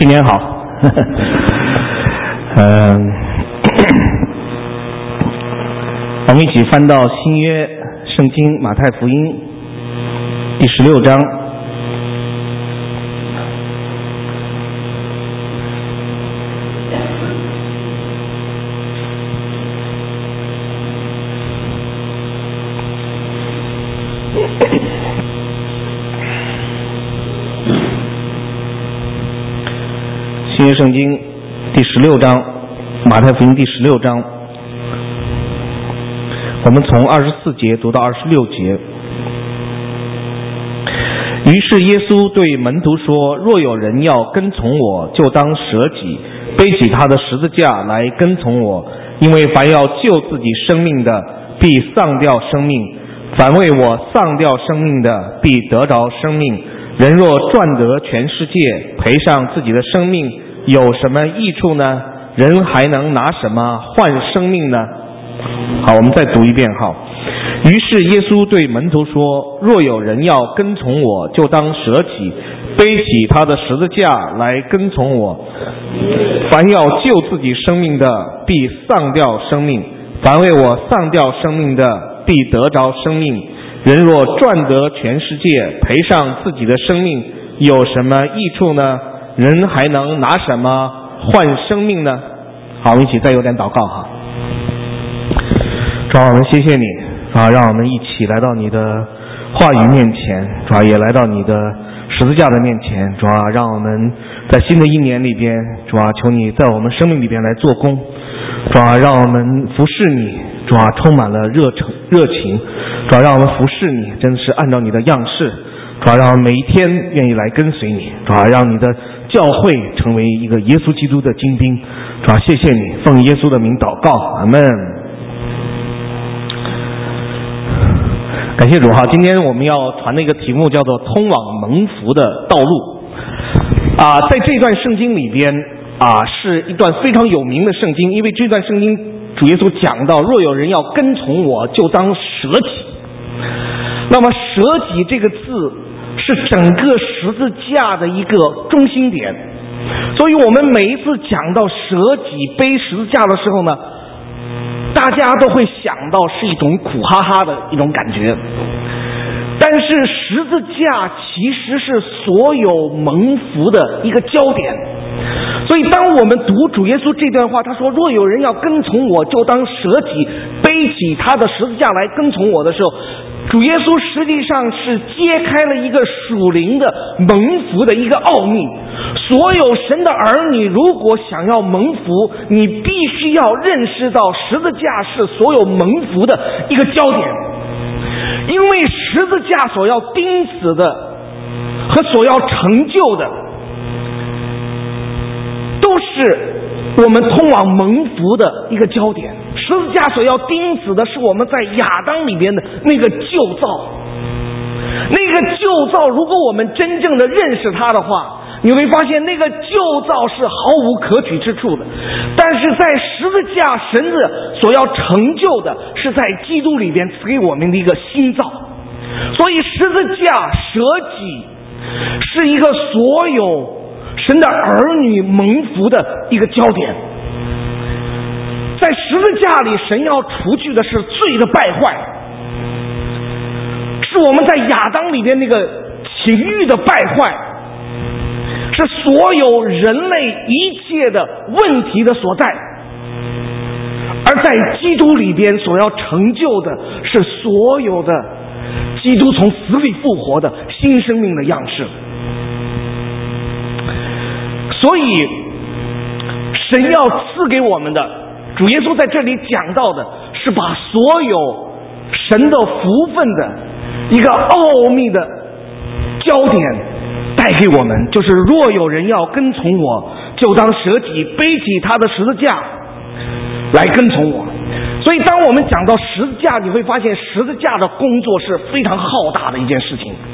新年好。我们一起翻到新约圣经马太福音第16章。新约圣经第16章，马太福音第16章，我们从24节读到26节。于是耶稣对门徒说：若有人要跟从我，就当舍己，背起他的十字架来跟从我。因为凡要救自己生命的，必丧掉生命；凡为我丧掉生命的，必得着生命。人若赚得全世界，赔上自己的生命，有什么益处呢？人还能拿什么换生命呢？好，我们再读一遍。好，于是耶稣对门徒说：若有人要跟从我，就当舍己，背起他的十字架来跟从我。凡要救自己生命的，必丧掉生命；凡为我丧掉生命的，必得着生命。人若赚得全世界，赔上自己的生命，有什么益处呢？人还能拿什么换生命呢？好，我们一起再有点祷告哈。主啊，我们谢谢你啊，让我们一起来到你的话语面前，主啊，也来到你的十字架的面前，主啊，让我们在新的一年里边，主啊，求你在我们生命里边来做工，主啊，让我们服侍你，主啊，充满了热情，主啊，让我们服侍你，真的是按照你的样式，主啊，让我们每一天愿意来跟随你，主啊，让你的教会成为一个耶稣基督的精兵，主啊，谢谢你，奉耶稣的名祷告，阿们。感谢主哈，今天我们要传的一个题目叫做通往蒙福的道路在这段圣经里边是一段非常有名的圣经，因为这段圣经主耶稣讲到，若有人要跟从我，就当舍己。那么舍己这个字是整个十字架的一个中心点，所以我们每一次讲到舍己背十字架的时候呢，大家都会想到是一种苦哈哈的一种感觉，但是十字架其实是所有蒙福的一个焦点。所以当我们读主耶稣这段话，他说若有人要跟从我，就当舍己，背起他的十字架来跟从我的时候，主耶稣实际上是揭开了一个属灵的蒙福的一个奥秘。所有神的儿女如果想要蒙福，你必须要认识到十字架是所有蒙福的一个焦点，因为十字架所要钉死的和所要成就的都是我们通往蒙福的一个焦点。十字架所要钉死的是我们在亚当里边的那个旧造，那个旧造如果我们真正的认识它的话，你会发现那个旧造是毫无可取之处的。但是在十字架神子所要成就的是在基督里边赐给我们的一个新造，所以十字架舍己是一个所有神的儿女蒙福的一个焦点。在十字架里，神要除去的是罪的败坏，是我们在亚当里边那个情欲的败坏，是所有人类一切的问题的所在。而在基督里边所要成就的是所有的基督从死里复活的新生命的样式。所以神要赐给我们的，主耶稣在这里讲到的是把所有神的福分的一个奥秘的焦点带给我们，就是若有人要跟从我，就当舍己，背起他的十字架来跟从我。所以当我们讲到十字架，你会发现十字架的工作是非常浩大的一件事情，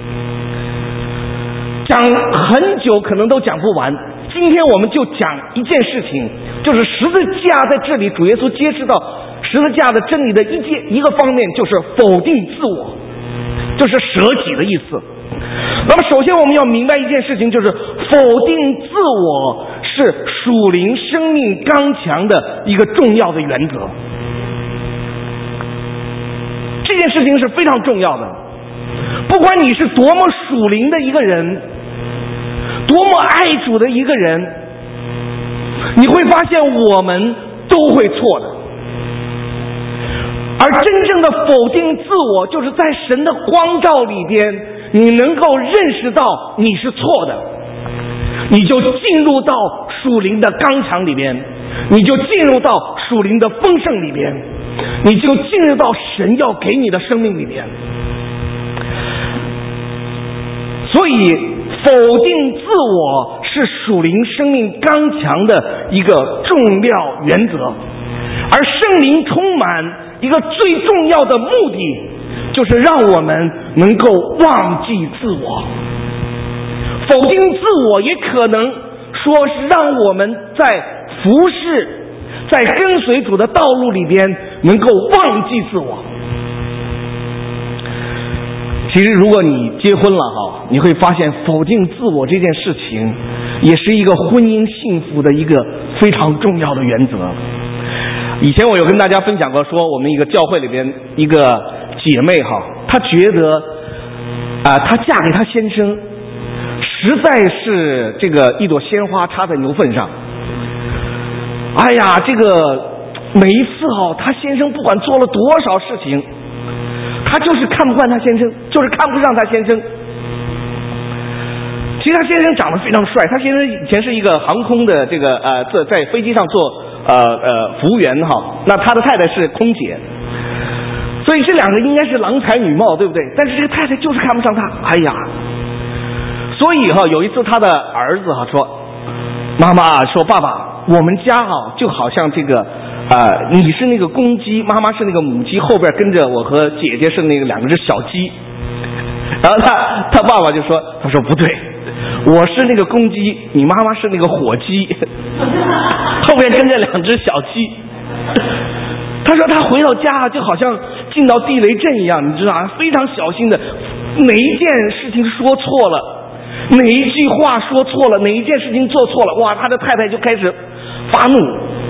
讲很久可能都讲不完。今天我们就讲一件事情，就是十字架在这里主耶稣揭示到十字架的真理的一个方面，就是否定自我，就是舍己的意思。那么首先我们要明白一件事情，就是否定自我是属灵生命刚强的一个重要的原则。这件事情是非常重要的，不管你是多么属灵的一个人，多么爱主的一个人，你会发现我们都会错的。而真正的否定自我，就是在神的光照里边，你能够认识到你是错的，你就进入到属灵的刚强里边，你就进入到属灵的丰盛里边，你就进入到神要给你的生命里边。所以否定自我是属灵生命刚强的一个重要原则，而圣灵充满一个最重要的目的，就是让我们能够忘记自我。否定自我也可能说是让我们在服侍，在跟随主的道路里边能够忘记自我。其实如果你结婚了哈，你会发现否定自我这件事情也是一个婚姻幸福的一个非常重要的原则。以前我有跟大家分享过，说我们一个教会里边一个姐妹哈，她觉得她嫁给她先生实在是这个一朵鲜花插在牛粪上。哎呀，这个每一次她先生不管做了多少事情，她就是看不惯她先生，就是看不上她先生。其实她先生长得非常帅，她先生以前是一个航空的这个在飞机上做服务员哈，那他的太太是空姐，所以这两个应该是郎才女貌，对不对？但是这个太太就是看不上他，哎呀，所以有一次他的儿子说，妈妈说爸爸，我们家就好像这个你是那个公鸡，妈妈是那个母鸡，后边跟着我和姐姐是那个两只小鸡。然后他爸爸就说，他说不对，我是那个公鸡，你妈妈是那个火鸡，后边跟着两只小鸡。他说他回到家就好像进到地雷阵一样，你知道吗？非常小心的，哪一件事情说错了，哪一句话说错了，哪一件事情做错了，哇，他的太太就开始发怒。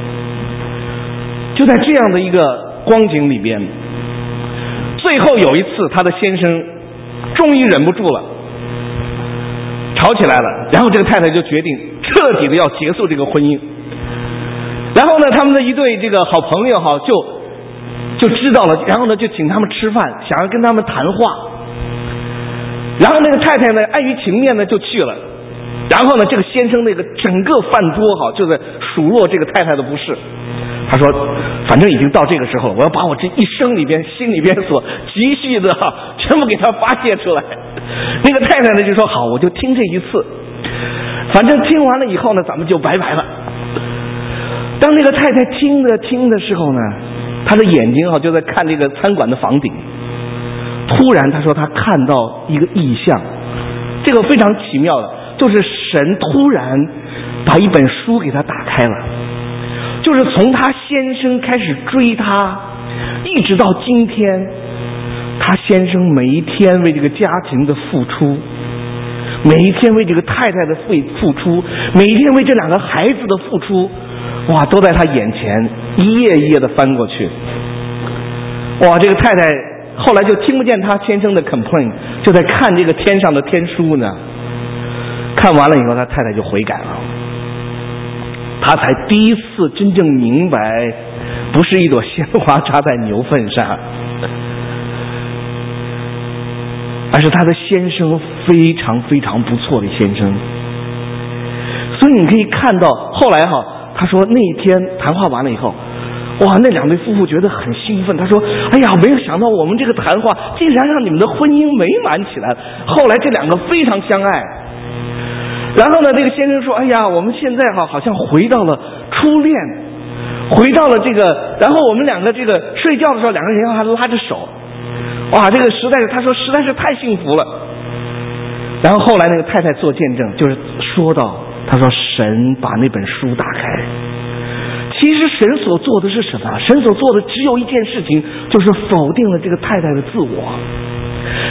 就在这样的一个光景里边，最后有一次他的先生终于忍不住了，吵起来了，然后这个太太就决定彻底的要结束这个婚姻。然后呢，他们的一对这个好朋友就知道了，然后呢就请他们吃饭，想要跟他们谈话。然后那个太太呢碍于情面呢就去了，然后呢这个先生那个整个饭桌就在数落这个太太的不是。他说反正已经到这个时候了，我要把我这一生里边心里边所积蓄的全部给他发泄出来。那个太太呢就说好，我就听这一次，反正听完了以后呢咱们就拜拜了。当那个太太听的时候呢，她的眼睛就在看这个餐馆的房顶，突然她说她看到一个异象，这个非常奇妙的，就是神突然把一本书给她打开了，就是从她先生开始追她，一直到今天，她先生每一天为这个家庭的付出，每一天为这个太太的付出，每一天为这两个孩子的付出，哇，都在他眼前一页一页的翻过去。哇，这个太太后来就听不见他先生的 complaint， 就在看这个天上的天书呢。看完了以后，他太太就悔改了，他才第一次真正明白，不是一朵鲜花插在牛粪上，而是他的先生非常非常不错的先生。所以你可以看到后来他说那一天谈话完了以后，哇，那两对夫妇觉得很兴奋。他说哎呀，没有想到我们这个谈话竟然让你们的婚姻美满起来了。后来这两个非常相爱。然后呢，这个先生说哎呀，我们现在好像回到了初恋，回到了这个，然后我们两个这个睡觉的时候两个人还拉着手，哇，这个他说实在是太幸福了。然后后来那个太太做见证，就是说到他说神把那本书打开，其实神所做的是什么？神所做的只有一件事情，就是否定了这个太太的自我。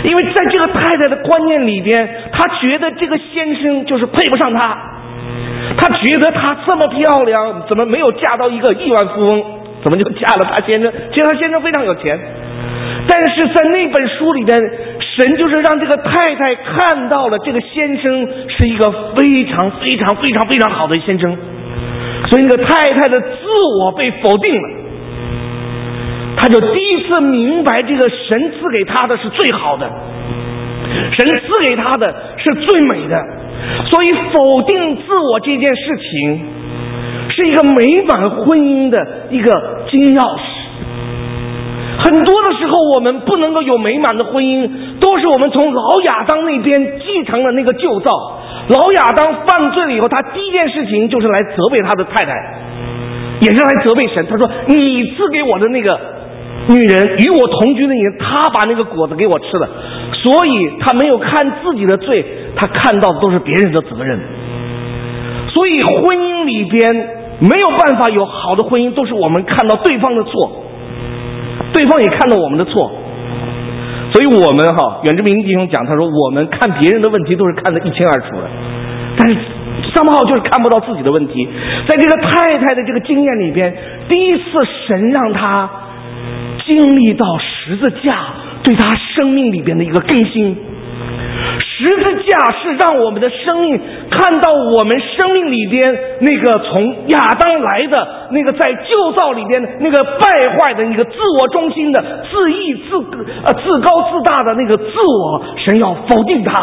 因为在这个太太的观念里边，她觉得这个先生就是配不上她，她觉得她这么漂亮，怎么没有嫁到一个亿万富翁，怎么就嫁了她先生？其实她先生非常有钱，但是在那本书里边，神就是让这个太太看到了这个先生是一个非常非常非常非常好的先生，所以那个太太的自我被否定了，他就第一次明白这个神赐给他的是最好的，神赐给他的是最美的，所以否定自我这件事情是一个美满婚姻的一个金钥匙。很多的时候我们不能够有美满的婚姻，都是我们从老亚当那边继承了那个旧造。老亚当犯罪了以后，他第一件事情就是来责备他的太太，也是来责备神。他说你赐给我的那个女人，与我同居的人，他把那个果子给我吃了，所以他没有看自己的罪，他看到的都是别人的责任。所以婚姻里边没有办法有好的婚姻，都是我们看到对方的错，对方也看到我们的错。所以我们远志明弟兄讲，他说我们看别人的问题都是看得一清二楚的，但是就是看不到自己的问题。在这个太太的这个经验里边，第一次神让他经历到十字架对他生命里边的一个更新。十字架是让我们的生命看到我们生命里边那个从亚当来的那个在旧造里边那个败坏的那个自我中心的自义自高自大的那个自我，神要否定它，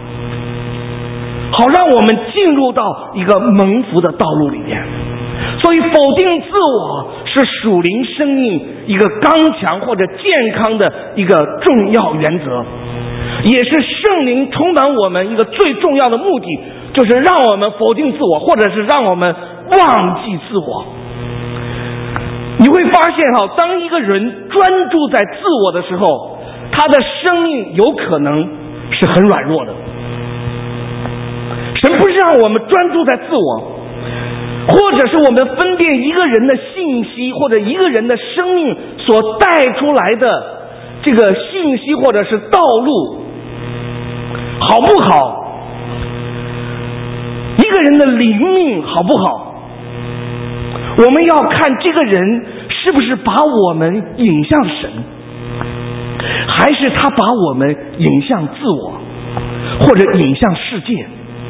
好让我们进入到一个蒙福的道路里面。所以否定自我是属灵生命一个刚强或者健康的一个重要原则，也是圣灵充满我们一个最重要的目的，就是让我们否定自我，或者是让我们忘记自我。你会发现当一个人专注在自我的时候，他的生命有可能是很软弱的。神不是让我们专注在自我，或者是我们分辨一个人的信息或者一个人的生命所带出来的这个信息或者是道路好不好，一个人的灵命好不好，我们要看这个人是不是把我们引向神，还是他把我们引向自我，或者引向世界。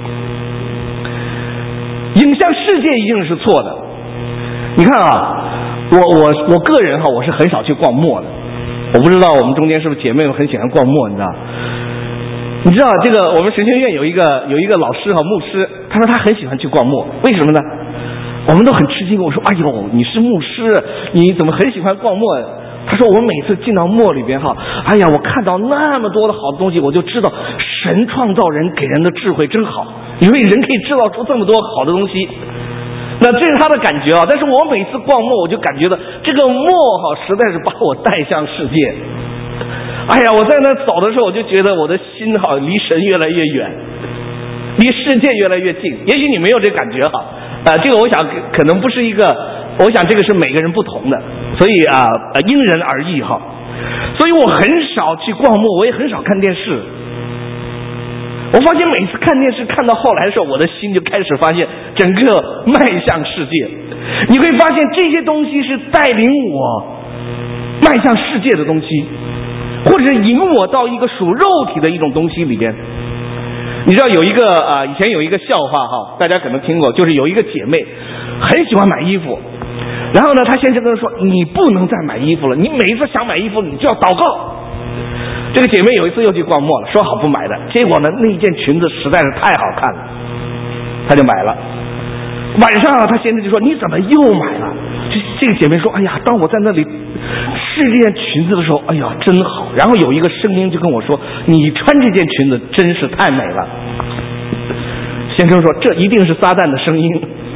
引向世界一定是错的。你看我个人我是很少去逛陌的，我不知道我们中间是不是姐妹们很喜欢逛陌，你知道这个我们神学院有一个老师牧师，他说他很喜欢去逛陌，为什么呢？我们都很吃惊，我说哎呦，你是牧师，你怎么很喜欢逛陌？他说我每次进到陌里边哎呀，我看到那么多的好的东西，我就知道神创造人给人的智慧真好，因为人可以制造出这么多好的东西。那这是他的感觉但是我每次逛陌，我就感觉到这个陌实在是把我带向世界。哎呀，我在那走的时候，我就觉得我的心离神越来越远，离世界越来越近。也许你没有这感觉这个我想可能不是一个，我想这个是每个人不同的，所以因人而异所以我很少去逛陌，我也很少看电视。我发现每次看电视看到后来的时候，我的心就开始发现整个迈向世界。你会发现这些东西是带领我迈向世界的东西，或者是引我到一个属肉体的一种东西里边。你知道有一个以前有一个笑话大家可能听过，就是有一个姐妹很喜欢买衣服，然后呢她先生跟她说你不能再买衣服了，你每一次想买衣服你就要祷告。这个姐妹有一次又去逛陌了，说好不买的，结果呢那件裙子实在是太好看了，她就买了。晚上她先生就说你怎么又买了？这个姐妹说哎呀，当我在那里试这件裙子的时候，哎呀真好，然后有一个声音就跟我说你穿这件裙子真是太美了。先生说这一定是撒旦的声音。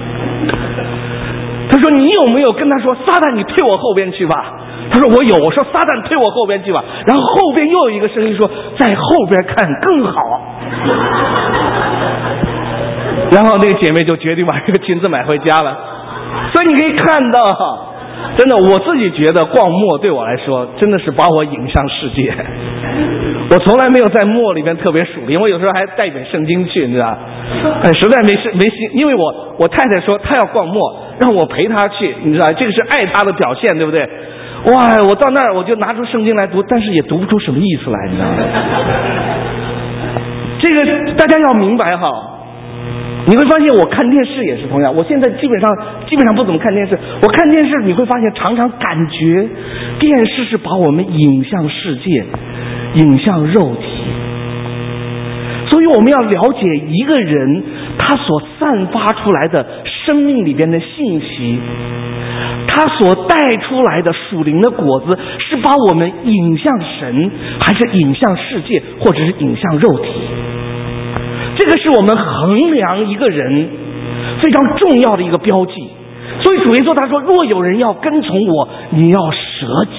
他说你有没有跟他说撒旦你退我后边去吧？他说我有。我说撒旦退我后边去吧。然后后边又有一个声音说在后边看更好。然后那个姐妹就决定把这个裙子买回家了。所以你可以看到真的我自己觉得逛陌对我来说真的是把我引向世界。 我从来没有在墨里边特别属灵，我有时候还带本圣经去，你知道，实在没心，因为我太太说她要逛墨，让我陪她去，你知道，这个是爱她的表现，对不对？哇，我到那儿我就拿出圣经来读，但是也读不出什么意思来，你知道吗？这个大家要明白哈。你会发现我看电视也是同样，我现在基本上不怎么看电视。我看电视你会发现常常感觉电视是把我们引向世界，引向肉体。所以我们要了解一个人他所散发出来的生命里边的信息，他所带出来的属灵的果子是把我们引向神，还是引向世界，或者是引向肉体。这个是我们衡量一个人非常重要的一个标记。所以主耶稣他说，若有人要跟从我，你要舍己。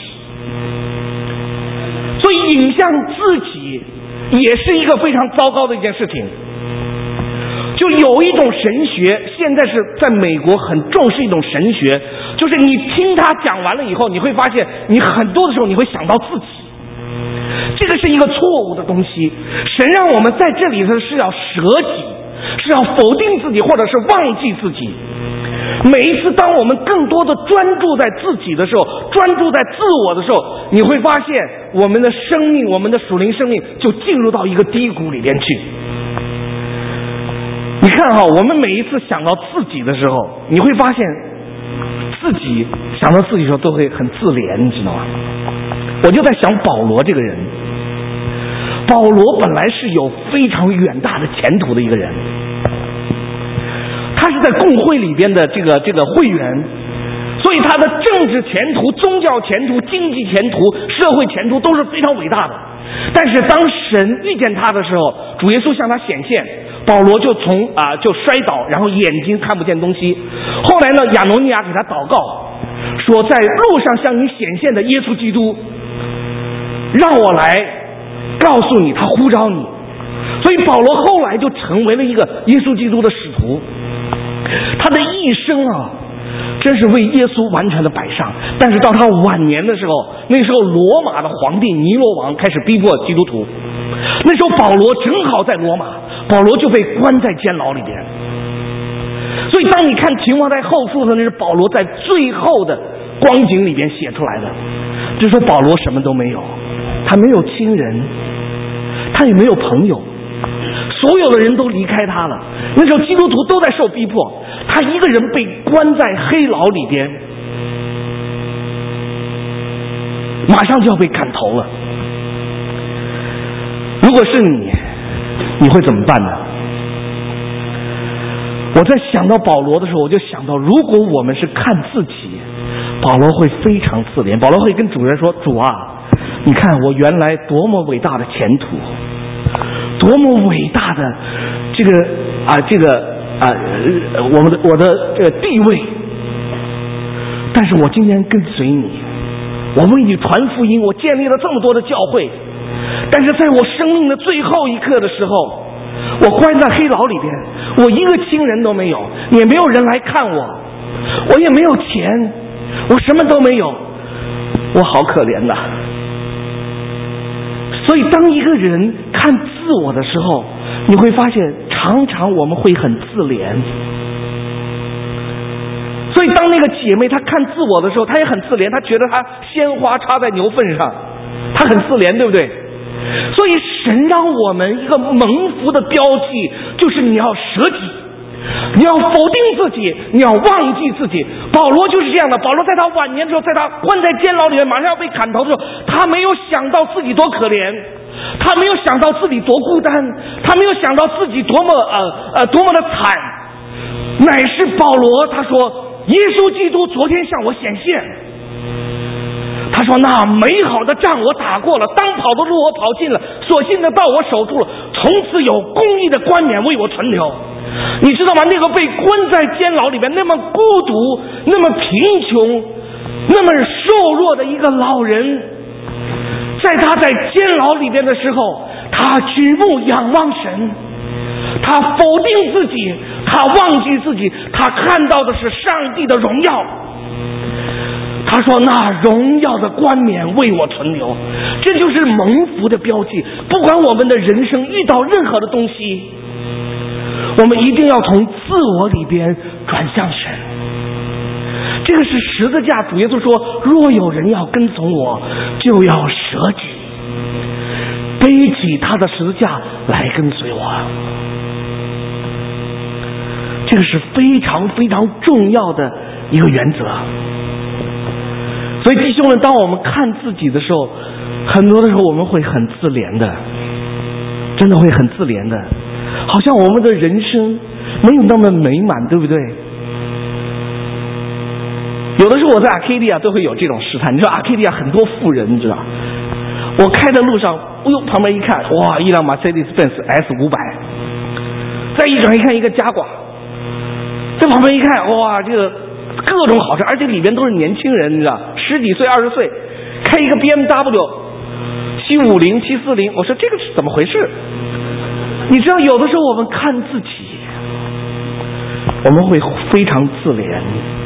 所以引向自己也是一个非常糟糕的一件事情。就有一种神学，现在是在美国很重视一种神学，就是你听他讲完了以后，你会发现你很多的时候你会想到自己。这个是一个错误的东西。神让我们在这里的是要舍己，是要否定自己，或者是忘记自己。每一次当我们更多的专注在自己的时候，专注在自我的时候，你会发现我们的生命，我们的属灵生命就进入到一个低谷里边去。你看哈，我们每一次想到自己的时候，你会发现自己想到自己的时候都会很自怜，你知道吗？我就在想保罗这个人，保罗本来是有非常远大的前途的一个人，他是在共会里边的这个会员，所以他的政治前途、宗教前途、经济前途、社会前途都是非常伟大的。但是当神遇见他的时候，主耶稣向他显现，保罗就就摔倒，然后眼睛看不见东西。后来呢，亚挪尼亚给他祷告，说在路上向你显现的耶稣基督，让我来告诉你，他呼召你。所以保罗后来就成为了一个耶稣基督的使徒，他的一生真是为耶稣完全的摆上。但是到他晚年的时候，那时候罗马的皇帝尼罗王开始逼迫基督徒，那时候保罗正好在罗马，保罗就被关在监牢里边。所以当你看秦王在后书的，那是保罗在最后的光景里边写出来的，就说保罗什么都没有，他没有亲人，他也没有朋友，所有的人都离开他了。那时候基督徒都在受逼迫，他一个人被关在黑牢里边，马上就要被砍头了。如果是你会怎么办呢？我在想到保罗的时候，我就想到，如果我们是看自己，保罗会非常自怜。保罗会跟主人说，主啊，你看我原来多么伟大的前途，多么伟大的我的这个地位，但是我今天跟随你，我为你传福音，我建立了这么多的教会，但是在我生命的最后一刻的时候，我关在黑牢里边，我一个亲人都没有，也没有人来看我，我也没有钱，我什么都没有，我好可怜呐。所以当一个人看自我的时候，你会发现常常我们会很自怜。所以当那个姐妹她看自我的时候，她也很自怜，她觉得她鲜花插在牛粪上，她很自怜，对不对？所以神让我们一个蒙福的标记，就是你要舍己，你要否定自己，你要忘记自己。保罗就是这样的。保罗在他晚年的时候，在他关在监牢里面马上要被砍头的时候，他没有想到自己多可怜，他没有想到自己多孤单，他没有想到自己多么的惨，乃是保罗他说，耶稣基督昨天向我显现，他说那美好的仗我打过了，当跑的路我跑尽了，所信的道我守住了，从此有公义的冠冕为我存留。你知道吗？那个被关在监牢里面那么孤独，那么贫穷，那么瘦弱的一个老人，在他在监牢里边的时候，他举目仰望神，他否定自己，他忘记自己，他看到的是上帝的荣耀。 他说那荣耀的冠冕为我存留，这就是蒙福的标记。不管我们的人生遇到任何的东西，我们一定要从自我里边转向神。这个是十字架，主耶稣说，若有人要跟从我，就要舍己，背起他的十字架来跟随我。这个是非常非常重要的一个原则。所以弟兄们，当我们看自己的时候，很多的时候我们会很自怜的，真的会很自怜的，好像我们的人生没有那么美满，对不对？有的时候我在阿卡迪亚都会有这种试探，你知道阿卡迪亚很多富人，你知道，我开的路上，哎呦，旁边一看，哇，一辆 Mercedes-Benz S500， 再一转一看一个加挂，在旁边一看，哇，这个各种好车，而且里边都是年轻人，你知道，10几岁、20岁，开一个 BMW 750、740，我说这个是怎么回事？你知道，有的时候我们看自己，我们会非常自怜，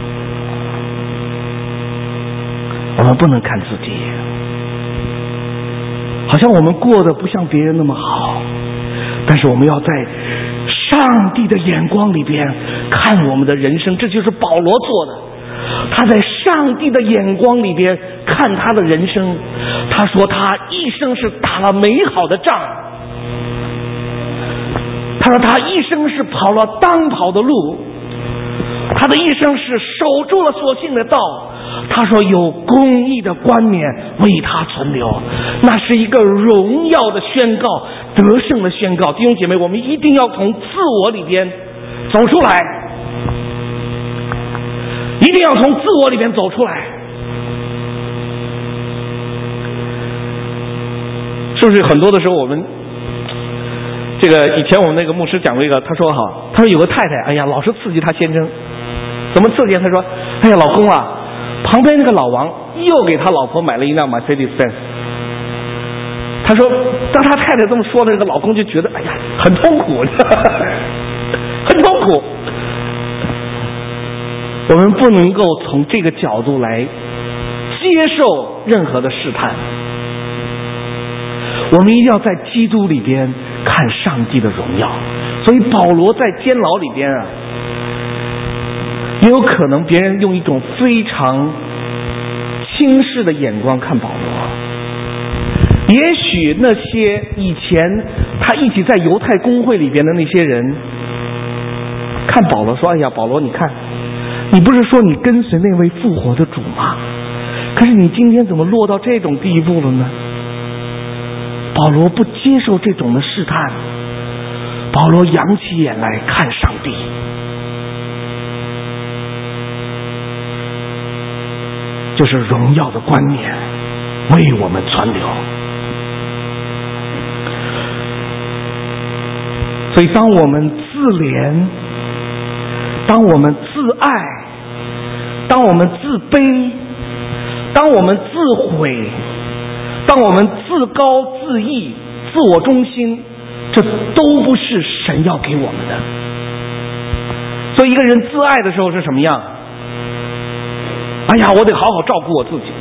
我们不能看自己，好像我们过得不像别人那么好，但是我们要在上帝的眼光里边看我们的人生，这就是保罗做的。他在上帝的眼光里边看他的人生，他说他一生是打了美好的仗，他说他一生是跑了当跑的路，他的一生是守住了所信的道，他说有公义的冠冕为他存留，那是一个荣耀的宣告，得胜的宣告。弟兄姐妹，我们一定要从自我里边走出来，一定要从自我里边走出来。是不是很多的时候我们这个以前我们那个牧师讲过一个，他说有个太太，哎呀老是刺激他先生，怎么刺激？他说，哎呀老公啊，旁边那个老王又给他老婆买了一辆 Mercedes-Benz。 他说当他太太这么说的，这个老公就觉得哎呀很痛苦很痛苦。我们不能够从这个角度来接受任何的试探，我们一定要在基督里边看上帝的荣耀。所以保罗在监牢里边啊，也有可能别人用一种非常轻视的眼光看保罗，也许那些以前他一起在犹太公会里边的那些人看保罗说，哎呀保罗，你看你不是说你跟随那位复活的主吗？可是你今天怎么落到这种地步了呢？保罗不接受这种的试探，保罗扬起眼来看上帝。就是荣耀的冠冕为我们存留。所以当我们自怜，当我们自爱，当我们自卑，当我们自毁，当我们自高自义、自我中心，这都不是神要给我们的。所以一个人自爱的时候是什么样？哎呀我得好好照顾我自己。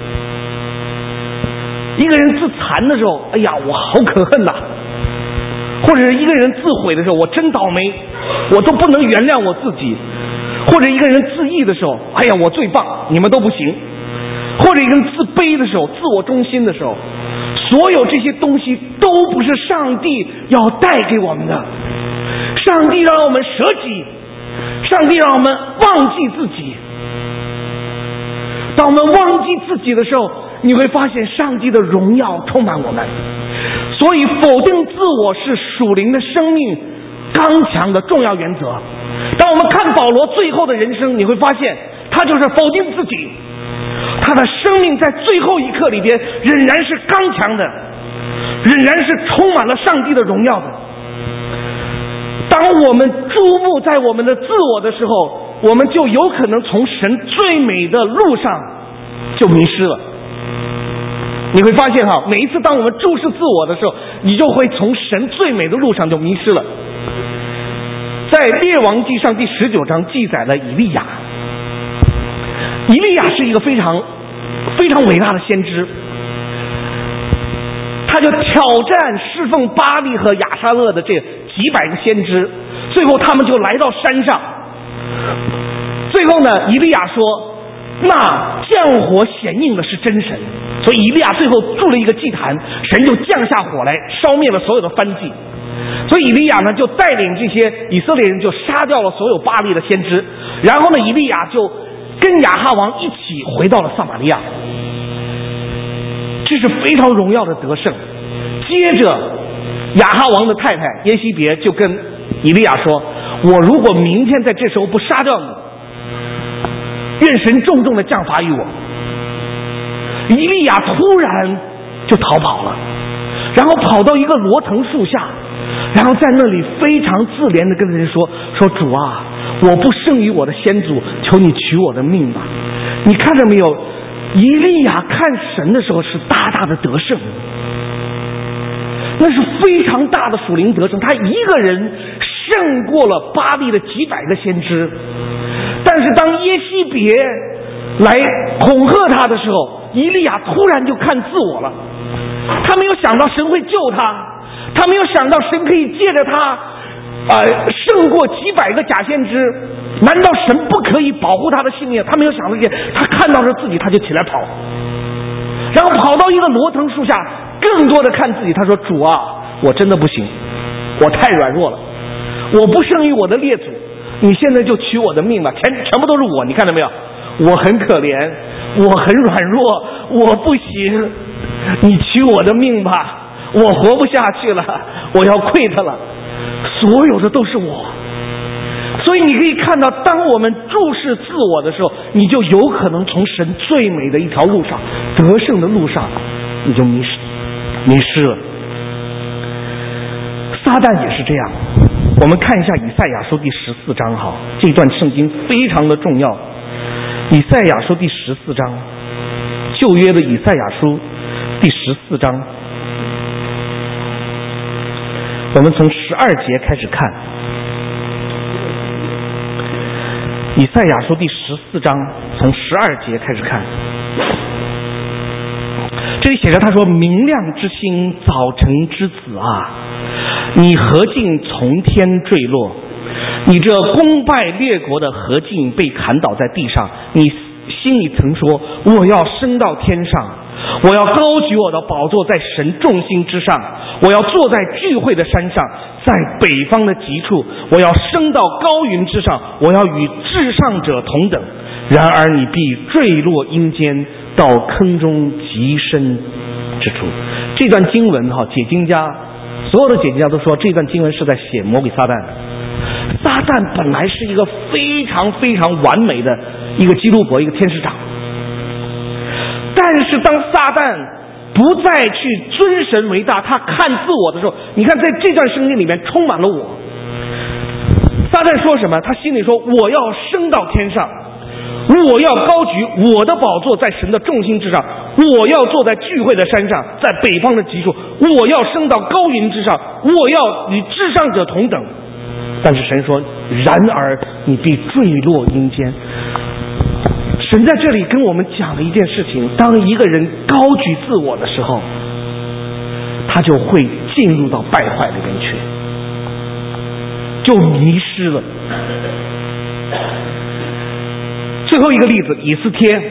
一个人自残的时候，哎呀我好可恨呐。或者是一个人自毁的时候，我真倒霉，我都不能原谅我自己。或者一个人自义的时候，哎呀我最棒，你们都不行。或者一个人自卑的时候，自我中心的时候，所有这些东西都不是上帝要带给我们的。上帝让我们舍己，上帝让我们忘记自己。当我们忘记自己的时候，你会发现上帝的荣耀充满我们。所以否定自我是属灵的生命刚强的重要原则。当我们看保罗最后的人生，你会发现他就是否定自己，他的生命在最后一刻里边仍然是刚强的，仍然是充满了上帝的荣耀的。当我们注目在我们的自我的时候，我们就有可能从神最美的路上就迷失了。你会发现每一次当我们注视自我的时候，你就会从神最美的路上就迷失了。在列王记上第19章记载了以利亚。以利亚是一个非常非常伟大的先知，他就挑战侍奉巴力和亚沙勒的这几百个先知，最后他们就来到山上。最后呢，以利亚说，那降火显应的是真神，所以以利亚最后筑了一个祭坛，神就降下火来烧灭了所有的燔祭。所以以利亚呢就带领这些以色列人就杀掉了所有巴力的先知，然后呢以利亚就跟亚哈王一起回到了撒玛利亚，这是非常荣耀的得胜。接着亚哈王的太太耶西别就跟以利亚说，我如果明天在这时候不杀掉你，愿神重重的降罚于我。以利亚突然就逃跑了，然后跑到一个罗藤树下，然后在那里非常自怜的跟人说主啊，我不胜于我的先祖，求你取我的命吧。你看到没有，以利亚看神的时候是大大的得胜，那是非常大的属灵得胜，他一个人胜过了巴力的几百个先知。但是当耶西别来恐吓他的时候，以利亚突然就看自我了，他没有想到神会救他，他没有想到神可以借着他胜过几百个假先知，难道神不可以保护他的性命？他没有想到这些，他看到了自己，他就起来跑，然后跑到一个罗藤树下，更多的看自己。他说，主啊，我真的不行，我太软弱了，我不胜于我的列祖，你现在就取我的命吧，全部都是我，你看到没有，我很可怜，我很软弱，我不行，你取我的命吧，我活不下去了，我要quit了，所有的都是我。所以你可以看到，当我们注视自我的时候，你就有可能从神最美的一条路上，得胜的路上，你就迷失了。撒旦也是这样。我们看一下以赛亚书第14章，好，这段圣经非常的重要。以赛亚书第14章，旧约的以赛亚书第14章，我们从12节开始看。以赛亚书第14章从12节开始看，这里写着，他说，明亮之星，早晨之子啊，你何竟从天坠落？你这攻败列国的何竟被砍倒在地上？你心里曾说，我要升到天上，我要高举我的宝座在神众星之上，我要坐在聚会的山上，在北方的极处，我要升到高云之上，我要与至上者同等。然而你必坠落阴间，到坑中极深之处。这段经文解经家，所有的解经家都说，这段经文是在写魔鬼撒旦。撒旦本来是一个非常非常完美的一个基督伯，一个天使长，但是当撒旦不再去尊神为大，他看自我的时候，你看在这段圣经里面充满了我。撒旦说什么？他心里说，我要升到天上，我要高举我的宝座在神的众星之上，我要坐在聚会的山上，在北方的极处，我要升到高云之上，我要与至上者同等。但是神说，然而你必坠落阴间。神在这里跟我们讲了一件事情，当一个人高举自我的时候，他就会进入到败坏里面去，就迷失了。最后一个例子，以斯帖。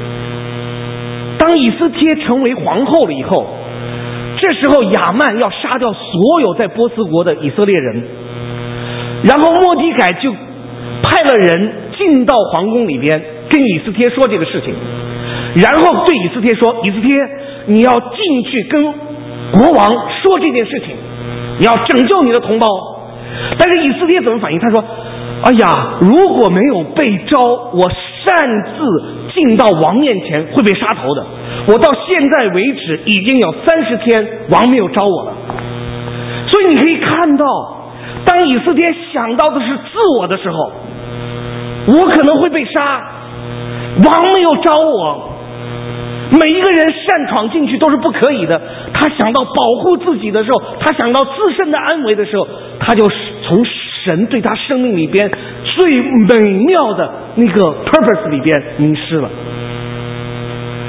当以斯帖成为皇后了以后，这时候亚曼要杀掉所有在波斯国的以色列人，然后末底改就派了人进到皇宫里边跟以斯帖说这个事情，然后对以斯帖说，以斯帖，你要进去跟国王说这件事情，你要拯救你的同胞。但是以斯帖怎么反应？他说，哎呀，如果没有被招，我擅自进到王面前会被杀头的，我到现在为止已经有30天王没有招我了。所以你可以看到，当以斯帖想到的是自我的时候，我可能会被杀，王没有招我，每一个人擅闯进去都是不可以的。他想到保护自己的时候，他想到自身的安危的时候，他就从神对他生命里边最美妙的那个 purpose 里边迷失了。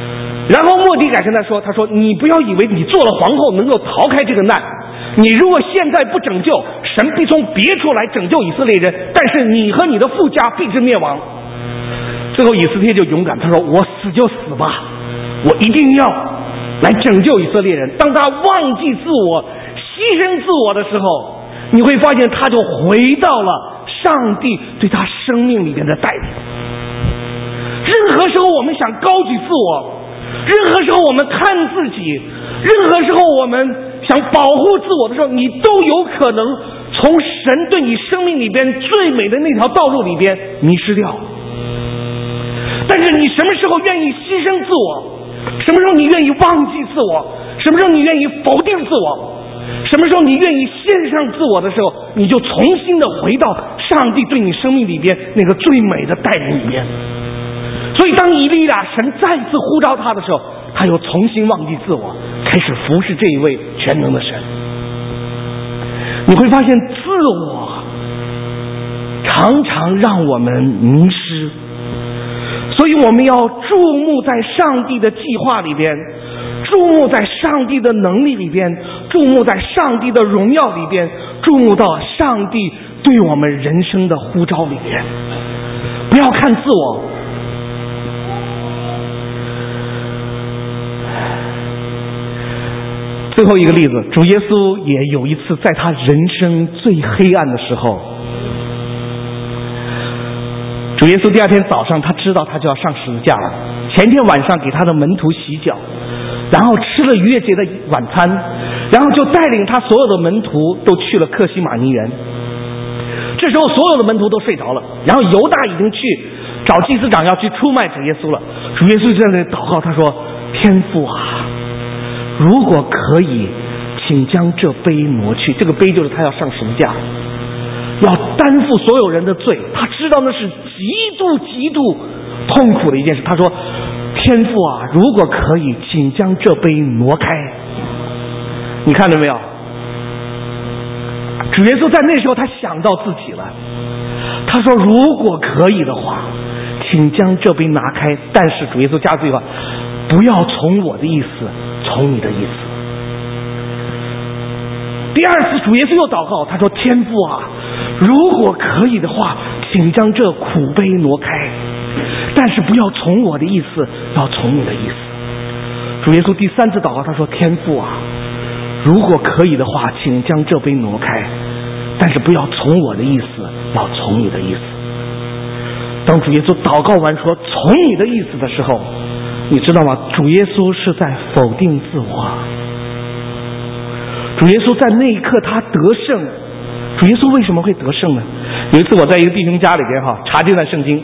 然后末底改跟他说，他说你不要以为你做了皇后能够逃开这个难，你如果现在不拯救，神必从别处来拯救以色列人，但是你和你的父家必致灭亡。最后以斯帖就勇敢，他说我死就死吧，我一定要来拯救以色列人。当他忘记自我牺牲自我的时候，你会发现他就回到了上帝对他生命里面的带领。任何时候我们想高举自我，任何时候我们看自己，任何时候我们想保护自我的时候，你都有可能从神对你生命里边最美的那条道路里边迷失掉。但是你什么时候愿意牺牲自我，什么时候你愿意忘记自我，什么时候你愿意否定自我，什么时候你愿意献上自我的时候，你就重新的回到上帝对你生命里边那个最美的带领里边。所以当以利亚神再次呼召他的时候，他又重新忘记自我，开始服侍这一位全能的神。你会发现自我常常让我们迷失，所以我们要注目在上帝的计划里边，注目在上帝的能力里边，注目在上帝的荣耀里边，注目到上帝对我们人生的呼召里边。不要看自我。最后一个例子，主耶稣也有一次在他人生最黑暗的时候，主耶稣第二天早上他知道他就要上十字架了，前天晚上给他的门徒洗脚，然后吃了逾越节的晚餐，然后就带领他所有的门徒都去了客西马尼园。这时候所有的门徒都睡着了，然后犹大已经去找祭司长要去出卖主耶稣了。主耶稣就在那里祷告，他说：天父啊，如果可以，请将这杯挪去。这个杯就是他要上十字架，要担负所有人的罪，他知道那是极度痛苦的一件事。他说：天父啊，如果可以，请将这杯挪开。你看到没有？主耶稣在那时候他想到自己了，他说如果可以的话，请将这杯拿开。但是主耶稣加这句话：不要从我的意思，从你的意思。第二次主耶稣又祷告，他说：天父啊，如果可以的话，请将这苦杯挪开，但是不要从我的意思，要从你的意思。主耶稣第三次祷告，他说：天父啊，如果可以的话，请将这杯挪开，但是不要从我的意思，要从你的意思。当主耶稣祷告完说从你的意思的时候，你知道吗？主耶稣是在否定自我。主耶稣在那一刻他得胜。主耶稣为什么会得胜呢？有一次我在一个弟兄家里边查这段圣经，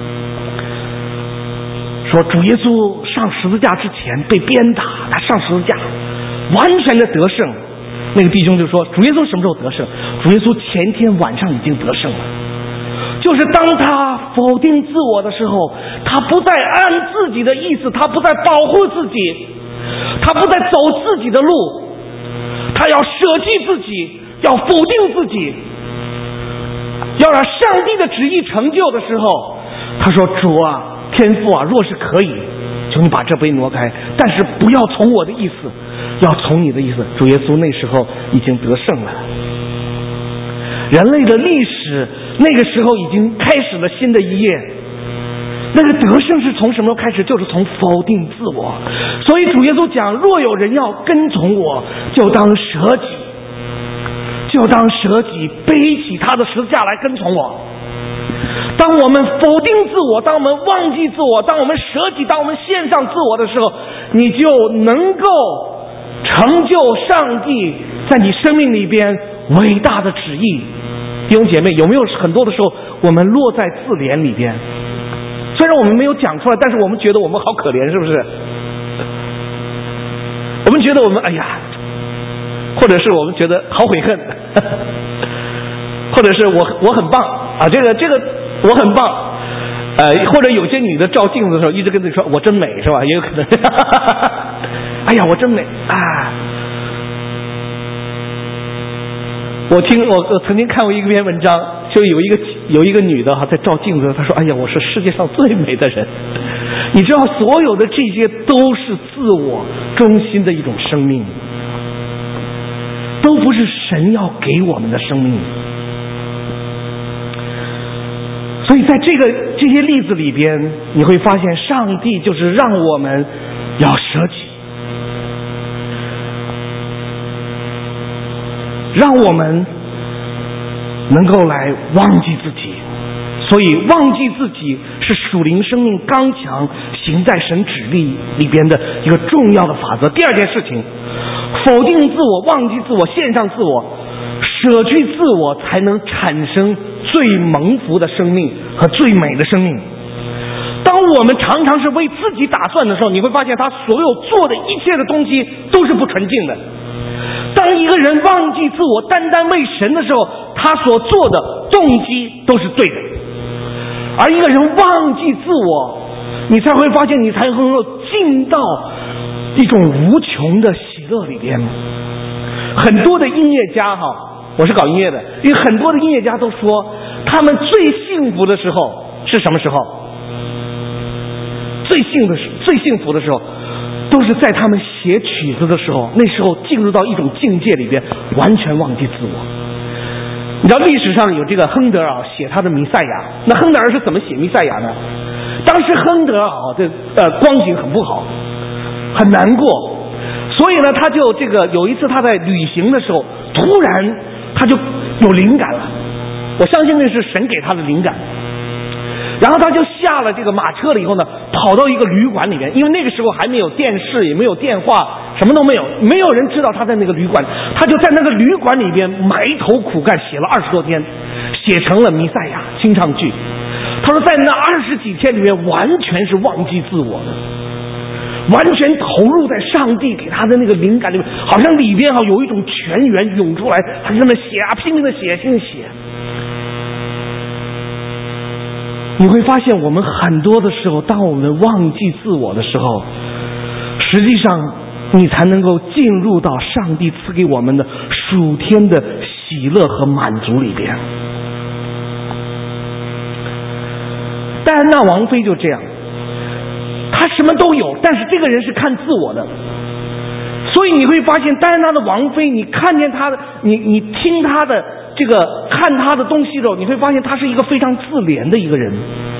说主耶稣上十字架之前被鞭打，他上十字架完全的得胜。那个弟兄就说：主耶稣什么时候得胜？主耶稣前天晚上已经得胜了。就是当他否定自我的时候，他不再按自己的意思，他不再保护自己，他不再走自己的路，他要舍弃自己，要否定自己，要让上帝的旨意成就的时候，他说：主啊，天父啊，若是可以，求你把这杯挪开，但是不要从我的意思，要从你的意思。主耶稣那时候已经得胜了。人类的历史那个时候已经开始了新的一页。那个得胜是从什么时候开始？就是从否定自我。所以主耶稣讲：若有人要跟从我，就当舍己，就当舍己，背起他的十字架来跟从我。当我们否定自我，当我们忘记自我，当我们舍己，当我们献上自我的时候，你就能够成就上帝在你生命里边伟大的旨意。弟兄姐妹，有没有很多的时候我们落在自怜里边？虽然我们没有讲出来，但是我们觉得我们好可怜，是不是？我们觉得我们哎呀，或者是我们觉得好悔恨，或者是我很棒啊，这个我很棒，或者有些女的照镜子的时候一直跟自己说我真美，是吧？也有可能哎呀我真美啊。我曾经看过一篇文章，就有一个女的在照镜子，她说：哎呀，我是世界上最美的人。 你知道，所有的这些都是自我中心的一种生命，都不是神要给我们的生命。所以在这些例子里边，你会发现上帝就是让我们要舍己，让我们能够来忘记自己。所以忘记自己是属灵生命刚强行在神旨意里边的一个重要的法则。第二件事情，否定自我，忘记自我，献上自我，舍去自我，才能产生最蒙福的生命和最美的生命。当我们常常是为自己打算的时候，你会发现他所有做的一切的东西都是不纯净的。当一个人忘记自我，单单为神的时候，他所做的动机都是对的。而一个人忘记自我，你才会发现，你才能够进到一种无穷的喜乐里边。很多的音乐家我是搞音乐的，因为很多的音乐家都说，他们最幸福的时候是什么时候？最幸福的时候，都是在他们写曲子的时候，那时候进入到一种境界里边，完全忘记自我。你知道历史上有这个亨德尔写他的弥赛亚，那亨德尔是怎么写弥赛亚呢？当时亨德尔光景很不好，很难过，所以呢，他就有一次他在旅行的时候，突然他就有灵感了。我相信那是神给他的灵感。然后他就下了这个马车了以后呢，跑到一个旅馆里面，因为那个时候还没有电视，也没有电话，什么都没有，没有人知道他在那个旅馆。他就在那个旅馆里边埋头苦干，写了20多天，写成了弥赛亚清唱剧。他说在那20几天里面，完全是忘记自我的，完全投入在上帝给他的那个灵感里面，好像里边有一种泉源涌出来，他就那么写拼命的写，拼命写。你会发现，我们很多的时候，当我们忘记自我的时候，实际上你才能够进入到上帝赐给我们的属天的喜乐和满足里边。戴安娜王妃就这样，她什么都有，但是这个人是看自我的。所以你会发现，戴安娜的王妃，你看见她的，你听她的看她的东西的时候，你会发现她是一个非常自怜的一个人。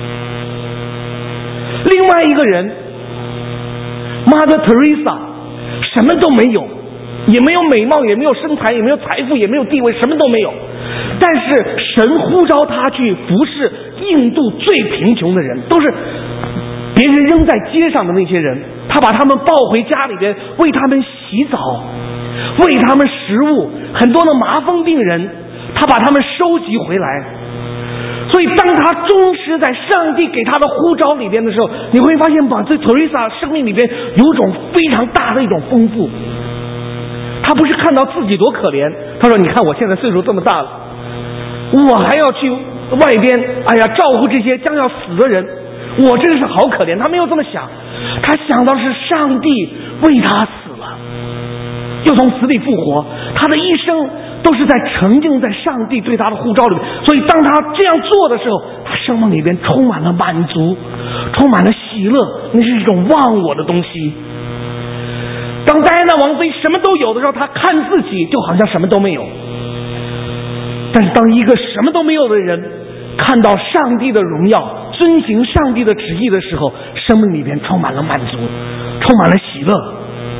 另外一个人 Mother Teresa 什么都没有，也没有美貌，也没有身材，也没有财富，也没有地位，什么都没有。但是神呼召他去服侍印度最贫穷的人，都是别人扔在街上的那些人，他把他们抱回家里边，为他们洗澡，喂他们食物。很多的麻风病人，他把他们收集回来。所以当他忠实在上帝给他的呼召里边的时候，你会发现把这 Teresa 生命里边有一种非常大的一种丰富。他不是看到自己多可怜，他说你看我现在岁数这么大了，我还要去外边照顾这些将要死的人，我真是好可怜。他没有这么想，他想到是上帝为他死了，又从死里复活，他的一生都是在沉浸在上帝对他的呼召里面。所以当他这样做的时候，他生命里边充满了满足，充满了喜乐，那是一种忘我的东西。当戴安娜王妃什么都有的时候，她看自己就好像什么都没有。但是当一个什么都没有的人看到上帝的荣耀，遵行上帝的旨意的时候，生命里边充满了满足，充满了喜乐。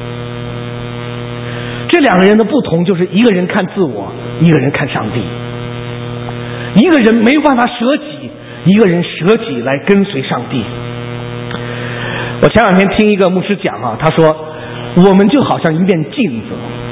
这两个人的不同就是一个人看自我，一个人看上帝。一个人没有办法舍己，一个人舍己来跟随上帝。我前两天听一个牧师讲他说我们就好像一面镜子，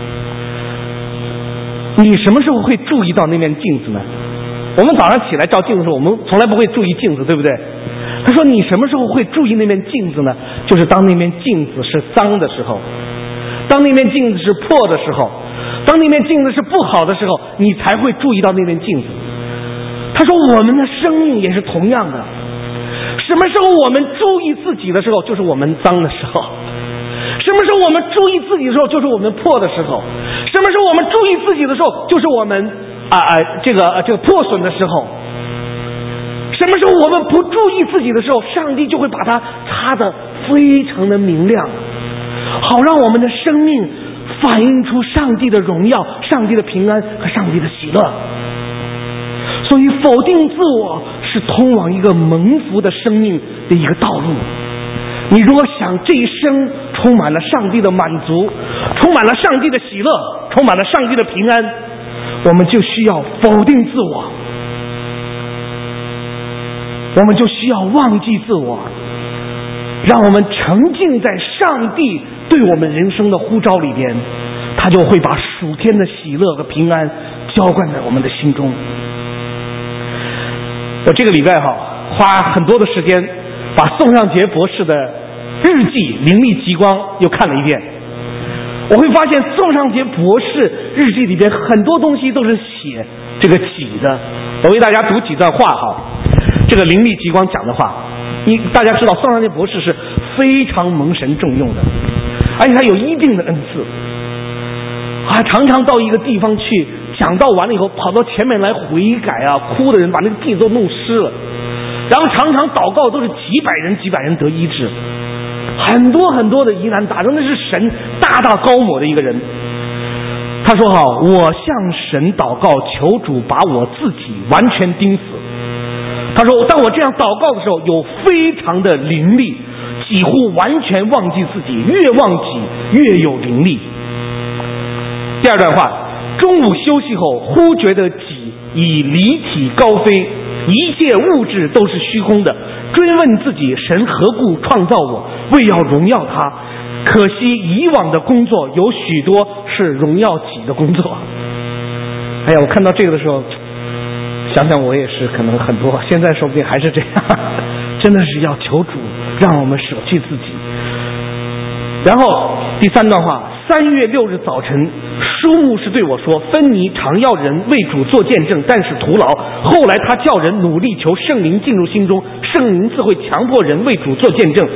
你什么时候会注意到那面镜子呢？我们早上起来照镜子的时候，我们从来不会注意镜子，对不对？他说你什么时候会注意那面镜子呢？就是当那面镜子是脏的时候，当那面镜子是破的时候，当那面镜子是不好的时候，你才会注意到那面镜子。他说我们的生命也是同样的，什么时候我们注意自己的时候，就是我们脏的时候；什么时候我们注意自己的时候，就是我们破的时候；什么时候我们注意自己的时候，就是我们这个破损的时候； 什么时候我们不注意自己的时候，上帝就会把它擦得非常的明亮，好让我们的生命反映出上帝的荣耀、上帝的平安和上帝的喜乐。所以否定自我是通往一个蒙福的生命的一个道路。你如果想这一生充满了上帝的满足，充满了上帝的喜乐，充满了上帝的平安，我们就需要否定自我，我们就需要忘记自我，让我们沉浸在上帝对我们人生的呼召里边，他就会把属天的喜乐和平安浇灌在我们的心中。我这个礼拜花很多的时间把宋尚杰博士的日记《灵力极光》又看了一遍。我会发现宋尚杰博士日记里边很多东西都是写这个己的。我为大家读几段话这个《灵力极光》讲的话，大家知道宋尚杰博士是非常蒙神重用的，而且他有一定的恩赐，常常到一个地方去讲道完了以后，跑到前面来悔改哭的人把那个地都弄湿了，然后常常祷告都是几百人得医治，很多的疑难杂症，那是神大高抹的一个人。他说我向神祷告，求主把我自己完全钉死。他说当我这样祷告的时候，有非常的灵力，几乎完全忘记自己，越忘记越有灵力。第二段话，中午休息后，忽觉得己已离体高飞，一切物质都是虚空的，追问自己神何故创造我，为要荣耀他。可惜以往的工作有许多是荣耀己的工作。哎呀，我看到这个的时候，想想我也是可能很多，现在说不定还是这样，真的是要求主让我们舍弃自己。然后第三段话，3月6日早晨，书牧师对我说，芬尼常要人为主做见证，但是徒劳。后来他叫人努力求圣灵进入心中，圣灵自会强迫人为主做见证。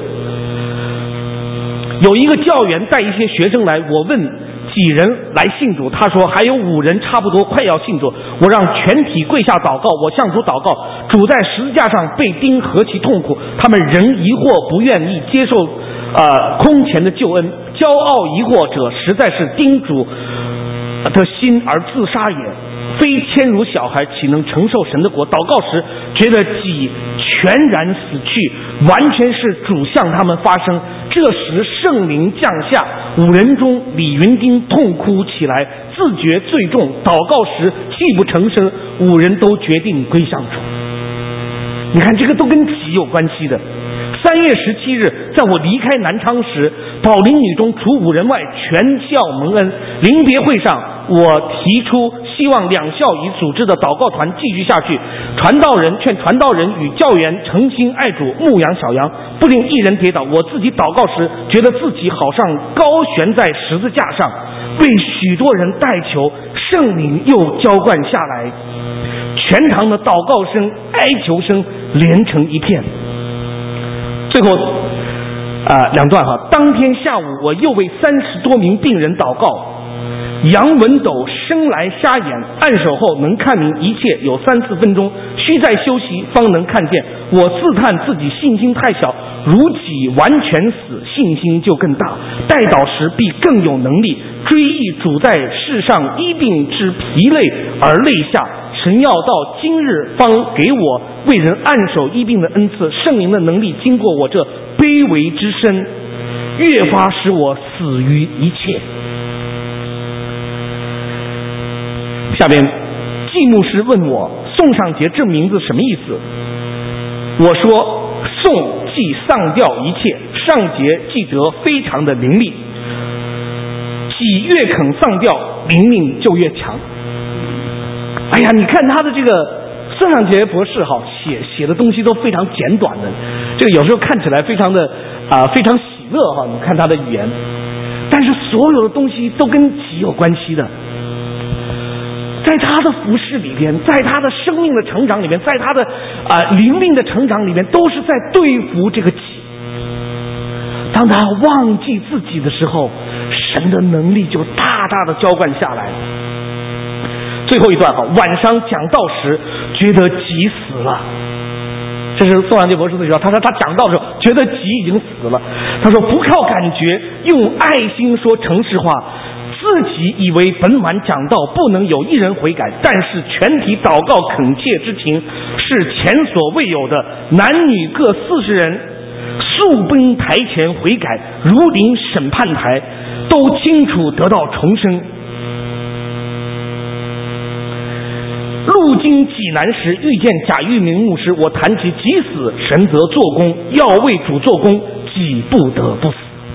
有一个教员带一些学生来，我问几人来信主，他说还有5人差不多快要信主。我让全体跪下祷告，我向主祷告，主在十字架上被钉何其痛苦，他们仍疑惑不愿意接受空前的救恩，骄傲疑惑者实在是钉主的心而自杀也，非谦如小孩岂能承受神的国。祷告时觉得己全然死去，完全是主向他们发声。这时圣灵降下，5人中李云丁痛哭起来，自觉罪重，祷告时泣不成声，5人都决定归向主。你看这个都跟己有关系的。3月17日，在我离开南昌时，保龄女中除5人外全校蒙恩。临别会上，我提出希望2校已组织的祷告团继续下去，劝传道人与教员诚心爱主，牧养小羊，不令一人跌倒。我自己祷告时，觉得自己好像高悬在十字架上，为许多人代求，圣灵又浇灌下来，全堂的祷告声、哀求声连成一片。最后2段当天下午，我又为30多名病人祷告。杨文斗生来瞎眼，按手后能看明一切，有3-4分钟，需在休息方能看见。我自叹自己信心太小，如己完全死，信心就更大，代祷时必更有能力追忆主在世上医病之疲累而泪下。神要到今日方给我为人按手医病的恩赐，圣灵的能力经过我这卑微之身，越发使我死于一切。下边季牧师问我，宋尚杰这名字什么意思？我说，宋即丧掉一切，尚杰记得非常的灵力，己越肯丧掉，灵命就越强。哎呀，你看他的这个宋尚杰博士写的东西都非常简短的，这个有时候看起来非常的非常喜乐你看他的语言，但是所有的东西都跟己有关系的。在他的服事里边，在他的生命的成长里边，在他的灵命的成长里边，都是在对付这个己。当他忘记自己的时候，神的能力就大大的浇灌下来。最后一段晚上讲道时觉得己死了， 这是宋阳杰博士的时候，他说他讲道的时候觉得己已经死了，他说不靠感觉，用爱心说诚实话，自己以为本晚讲道不能有一人悔改，但是全体祷告恳切之情是前所未有的，男女各40人速奔台前悔改，如临审判台，都清楚得到重生。路经济南时，遇见贾玉明牧师，我谈起己死，神则做工，要为主做工，己不得不死。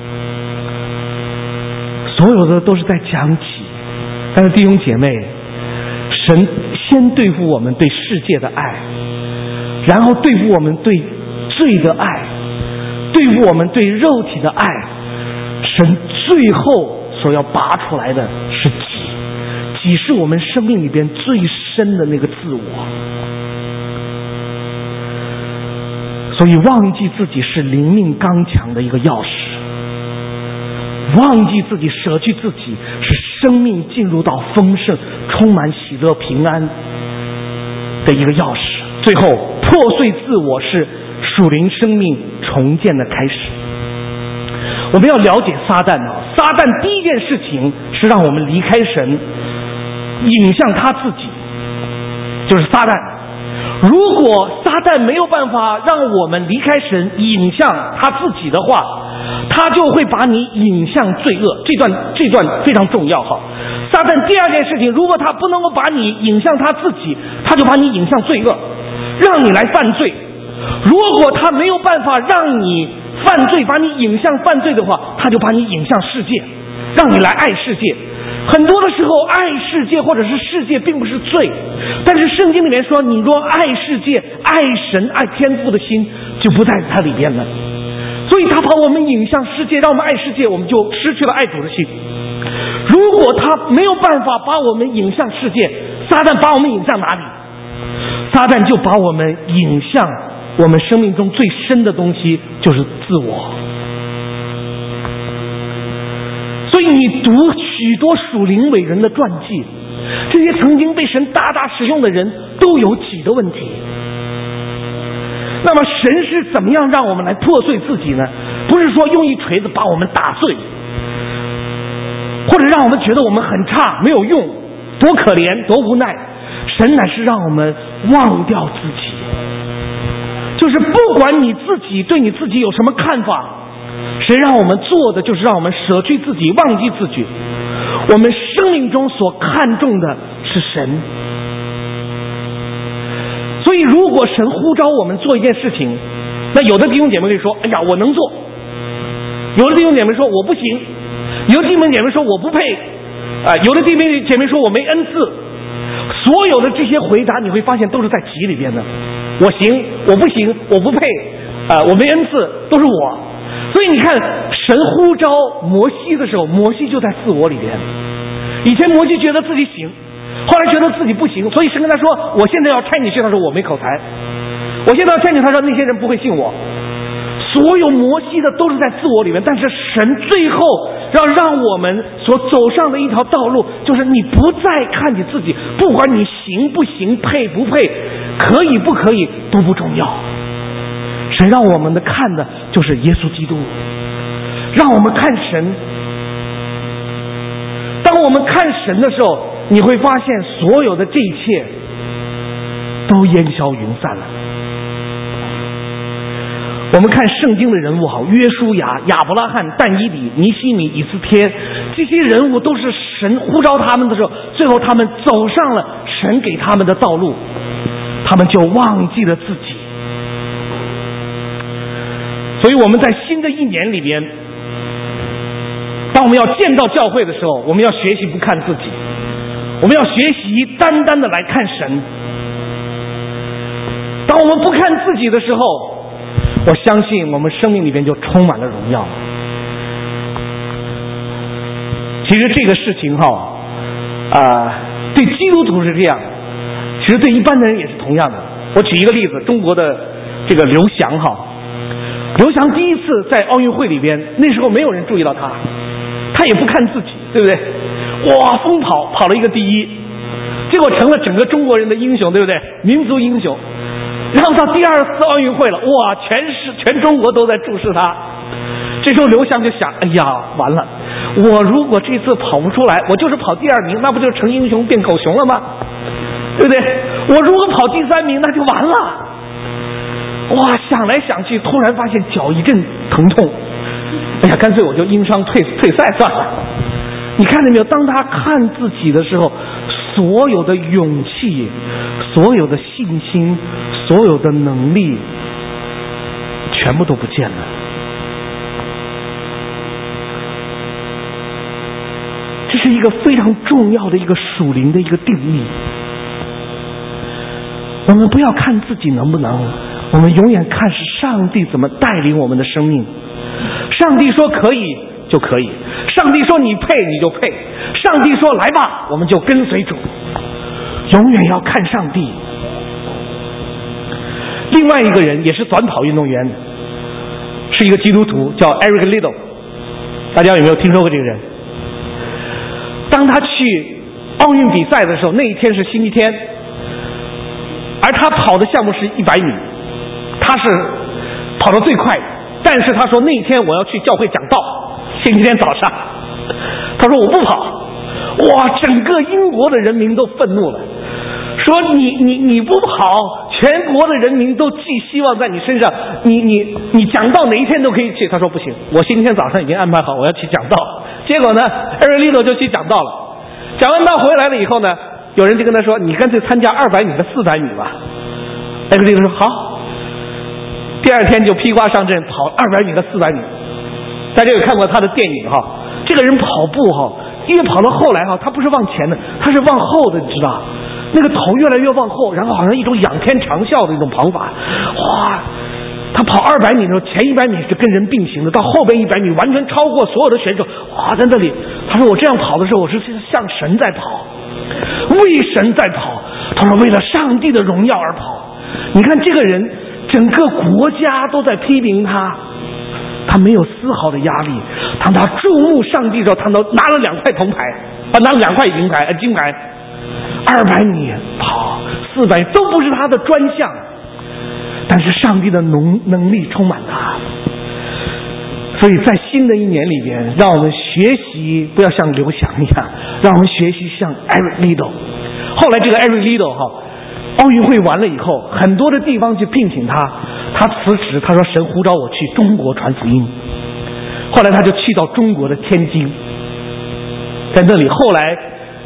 所有的都是在讲己，但是弟兄姐妹，神先对付我们对世界的爱，然后对付我们对罪的爱，对付我们对肉体的爱，神最后所要拔出来的是己。己是我们生命里边最深的那个自我，所以忘记自己是灵命刚强的一个钥匙，忘记自己舍去自己是生命进入到丰盛充满喜乐平安的一个钥匙。最后破碎自我是属灵生命重建的开始。我们要了解撒旦啊，撒旦第一件事情是让我们离开神，引向他自己，就是撒旦。如果撒旦没有办法让我们离开神，引向他自己的话，他就会把你引向罪恶。这段非常重要哈。撒旦第二件事情，如果他不能够把你引向他自己，他就把你引向罪恶，让你来犯罪。如果他没有办法让你犯罪，把你引向犯罪的话，他就把你引向世界，让你来爱世界。很多的时候爱世界或者是世界并不是罪，但是圣经里面说，你若爱世界、爱神、爱天父的心就不在它里边了。所以他把我们引向世界，让我们爱世界，我们就失去了爱主的心。如果他没有办法把我们引向世界，撒旦把我们引向哪里？撒旦就把我们引向我们生命中最深的东西，就是自我。所以你读许多属灵伟人的传记，这些曾经被神大大使用的人都有己的问题。那么神是怎么样让我们来破碎自己呢？不是说用一锤子把我们打碎，或者让我们觉得我们很差没有用，多可怜多无奈。神乃是让我们忘掉自己，就是不管你自己对你自己有什么看法，神让我们做的就是让我们舍去自己，忘记自己。我们生命中所看重的是神。所以如果神呼召我们做一件事情，那有的弟兄姐妹会说，哎呀我能做，有的弟兄姐妹说我不行，有的弟兄姐妹说我不配，有的弟兄姐妹说我没恩赐。所有的这些回答你会发现都是在己里边的，我行我不行，我不配，我没恩赐，都是我。所以你看神呼召摩西的时候，摩西就在自我里边。以前摩西觉得自己行，后来觉得自己不行，所以神跟他说，我现在要差你去，他说我没口才，我现在要差你，他说那些人不会信我。所有摩西的都是在自我里面，但是神最后要让我们所走上的一条道路，就是你不再看你自己，不管你行不行，配不配，可以不可以都不重要。神让我们的看的就是耶稣基督，让我们看神。当我们看神的时候，你会发现所有的这一切都烟消云散了。我们看圣经的人物好，约书亚、亚伯拉罕、但以理、尼希米、以斯帖，这些人物都是神呼召他们的时候，最后他们走上了神给他们的道路，他们就忘记了自己。所以我们在新的一年里边，当我们要见到教会的时候，我们要学习不看自己，我们要学习单单的来看神。当我们不看自己的时候，我相信我们生命里边就充满了荣耀。其实这个事情对基督徒是这样，其实对一般的人也是同样的。我举一个例子，中国的这个刘翔刘翔第一次在奥运会里边，那时候没有人注意到他，他也不看自己，对不对？哇，疯跑了一个第一，结果成了整个中国人的英雄，对不对？民族英雄。 然后到第2次奥运会了，哇，全中国都在注视他。这时候刘翔就想，哎呀，完了，我如果这次跑不出来，我就是跑第2名，那不就成英雄变狗熊了吗？对不对？我如果跑第3名，那就完了。哇，想来想去，突然发现脚一阵疼痛，哎呀，干脆我就因伤退赛算了。你看见没有？当他看自己的时候，所有的勇气，所有的信心，所有的能力，全部都不见了。这是一个非常重要的一个属灵的一个定义。我们不要看自己能不能，我们永远看是上帝怎么带领我们的生命。上帝说可以就可以，上帝说你配你就配，上帝说来吧，我们就跟随主。永远要看上帝。另外一个人也是短跑运动员，是一个基督徒，叫 Eric Liddell。大家有没有听说过这个人？当他去奥运比赛的时候，那一天是星期天，而他跑的项目是100米，他是跑得最快的。但是他说那一天我要去教会讲道，星期天早上，他说我不跑。哇，整个英国的人民都愤怒了，说你不跑，全国的人民都寄希望在你身上，你讲道哪一天都可以去。他说不行，我星期天早上已经安排好我要去讲道。结果呢，Eric Liddell就去讲道了。讲完道回来了以后呢，有人就跟他说，你干脆参加200米和400米吧。Eric Liddell说好。第2天就披挂上阵跑200米和400米。大家有看过他的电影哈？这个人跑步哈，因为跑到后来哈，他不是往前的，他是往后的，你知道？那个头越来越往后，然后好像一种仰天长啸的一种跑法。哇！他跑200米的时候，前100米是跟人并行的，到后边100米完全超过所有的选手。哇，在那里，他说我这样跑的时候，我是像神在跑，为神在跑。他说为了上帝的荣耀而跑。你看这个人，整个国家都在批评他，他没有丝毫的压力。当他注目上帝的时候，他都拿了2块铜牌，拿了2块金牌。200米跑，400都不是他的专项。但是上帝的能力充满他，所以在新的一年里边，让我们学习不要像刘翔一样，让我们学习像 Eric Liddell。后来这个 Eric Liddell 奥运会完了以后，很多的地方去聘请他，他辞职，他说神呼召我去中国传福音。后来他就去到中国的天津，在那里后来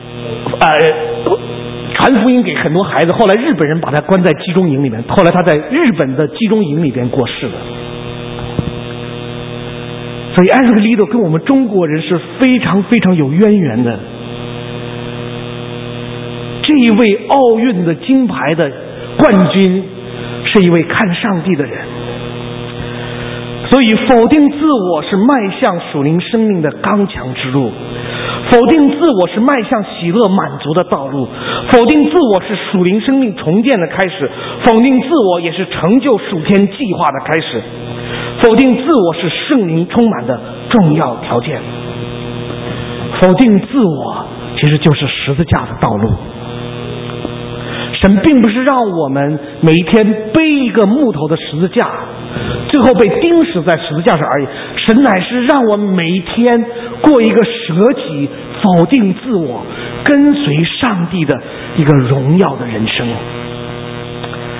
传福音给很多孩子。后来日本人把他关在集中营里面，后来他在日本的集中营里边过世了。所以Eric Liddell跟我们中国人是非常非常有渊源的。这一位奥运的金牌的冠军是一位看上帝的人。所以否定自我是迈向属灵生命的刚强之路，否定自我是迈向喜乐满足的道路，否定自我是属灵生命重建的开始，否定自我也是成就属天计划的开始，否定自我是圣灵充满的重要条件。否定自我其实就是十字架的道路。神并不是让我们每一天背一个木头的十字架，最后被钉死在十字架上而已。神乃是让我们每一天过一个舍己、否定自我、跟随上帝的一个荣耀的人生。